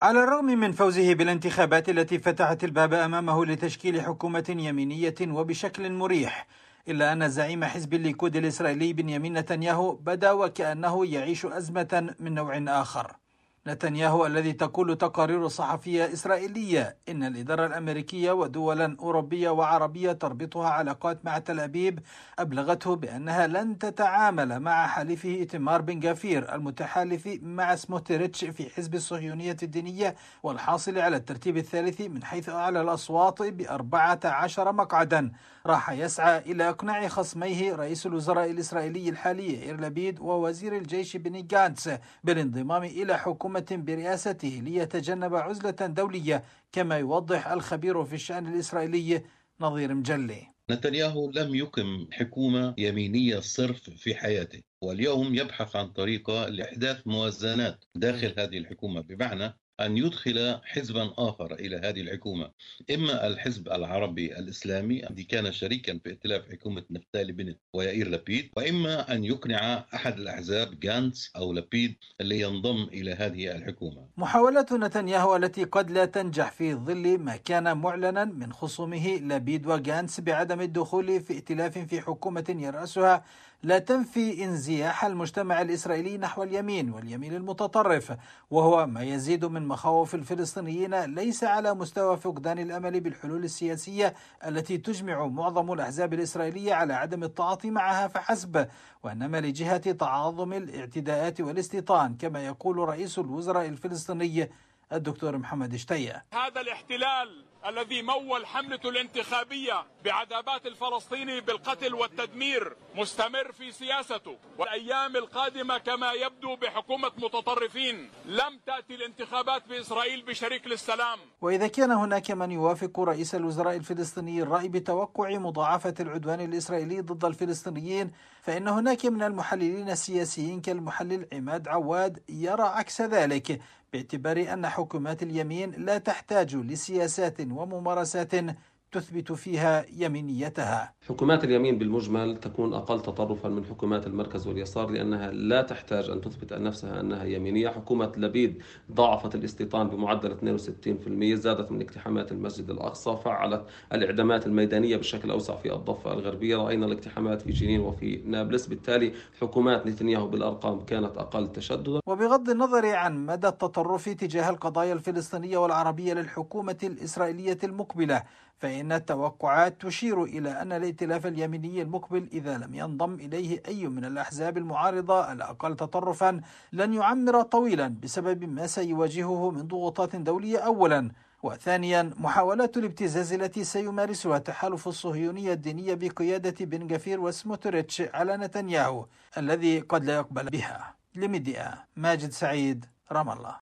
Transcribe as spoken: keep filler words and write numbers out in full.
على الرغم من فوزه بالانتخابات التي فتحت الباب أمامه لتشكيل حكومة يمينية وبشكل مريح، إلا أن زعيم حزب الليكود الإسرائيلي بنيامين نتنياهو بدا وكأنه يعيش أزمة من نوع آخر. نتنياهو الذي تقول تقارير صحفية إسرائيلية إن الإدارة الأمريكية ودولا أوروبية وعربية تربطها علاقات مع تل أبيب أبلغته بأنها لن تتعامل مع حليفه إيتمار بن غفير المتحالف مع سموتريتش في حزب الصهيونية الدينية والحاصل على الترتيب الثالث من حيث أعلى الأصوات بأربعة عشر مقعدا. راح يسعى إلى إقناع خصميه رئيس الوزراء الإسرائيلي الحالي يائير لبيد ووزير الجيش بني جانتس بالانضمام إلى حكومة برئاسته ليتجنب عزلة دولية، كما يوضح الخبير في الشأن الإسرائيلي نظير مجلي. نتنياهو لم يقم حكومة يمينية صرف في حياته، واليوم يبحث عن طريقة لإحداث موازنات داخل هذه الحكومة، بمعنى أن يدخل حزبا آخر إلى هذه الحكومة، إما الحزب العربي الإسلامي الذي كان شريكا في ائتلاف حكومة نفتالي بنت ويائير لبيد، وإما أن يقنع أحد الأحزاب جانتس أو لبيد اللي ينضم إلى هذه الحكومة. محاولات نتنياهو التي قد لا تنجح في ظل ما كان معلنا من خصومه لبيد وجانتس بعدم الدخول في ائتلاف في حكومة يرأسها لا تنفي انزياح المجتمع الإسرائيلي نحو اليمين واليمين المتطرف، وهو ما يزيد من مخاوف الفلسطينيين ليس على مستوى فقدان الأمل بالحلول السياسية التي تجمع معظم الأحزاب الإسرائيلية على عدم التعاطي معها فحسب، وإنما لجهة تعاظم الاعتداءات والاستيطان، كما يقول رئيس الوزراء الفلسطيني الدكتور محمد شتية. هذا الاحتلال الذي مول حملته الانتخابية بعذابات الفلسطيني بالقتل والتدمير مستمر في سياسته، والأيام القادمة كما يبدو بحكومة متطرفين. لم تأتي الانتخابات بإسرائيل بشريك للسلام. وإذا كان هناك من يوافق رئيس الوزراء الفلسطيني الرأي بتوقع مضاعفة العدوان الإسرائيلي ضد الفلسطينيين، فإن هناك من المحللين السياسيين كالمحلل عماد عواد يرى عكس ذلك، باعتبار أن حكومات اليمين لا تحتاج لسياسات وممارسات تثبت فيها يمينيتها. حكومات اليمين بالمجمل تكون أقل تطرفا من حكومات المركز واليسار لأنها لا تحتاج أن تثبت عن نفسها أنها يمينية. حكومة لبيد ضاعفت الاستيطان بمعدل اثنين وستين بالمئة، زادت من اقتحامات المسجد الأقصى، فعلت الإعدامات الميدانية بشكل أوسع في الضفة الغربية، رأينا الاقتحامات في جنين وفي نابلس. بالتالي حكومات نتنياهو بالأرقام كانت أقل تشددا. وبغض النظر عن مدى التطرف تجاه القضايا الفلسطينية والعربية للحكومة الإسرائيلية المقبلة، فإن التوقعات تشير إلى أن الائتلاف اليميني المقبل إذا لم ينضم إليه أي من الأحزاب المعارضة الأقل تطرفا لن يعمر طويلا بسبب ما سيواجهه من ضغوطات دولية أولا، وثانيا محاولات الابتزاز التي سيمارسها التحالف الصهيوني الديني بقيادة بن غفير وسموتريتش على نتنياهو الذي قد لا يقبل بها. لميديا، ماجد سعيد، رام الله.